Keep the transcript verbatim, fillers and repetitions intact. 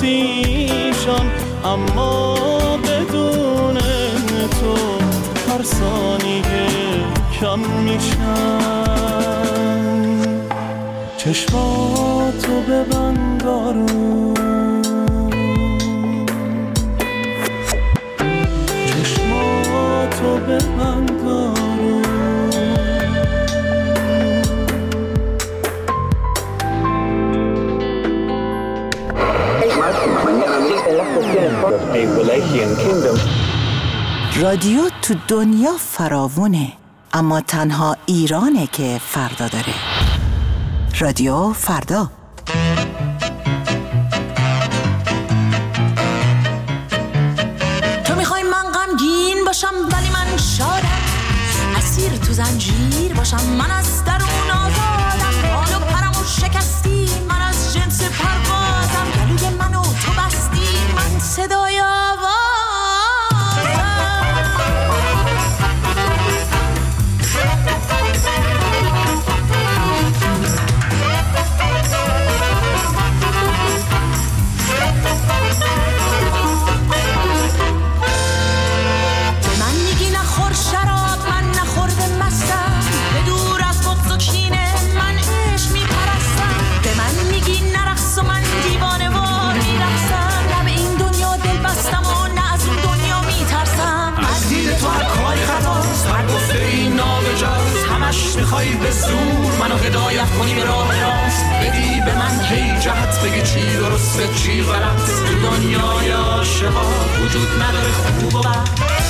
آتیشم، اما بدون تو هر ثانیه کم میشم. چشماتو ببند آروم، چشماتو ببند آروم. رادیو تو دنیا فراوونه، اما تنها ایرانه که فردا داره. رادیو فردا. تو میخوای من غمگین باشم ولی من شادم، اسیر تو زنجیر باشم من از درون آزادم، بال و پرمو شکستی من از جنس پروازم، گلوی منو تو بستی من صدای آوازم. میخوای به زور منو هدایت کنی به راه راست، بدی به من هی جهت، بگی چی درسته چی غلط. تو دنیای عاشقا وجود نداره خوب و بد،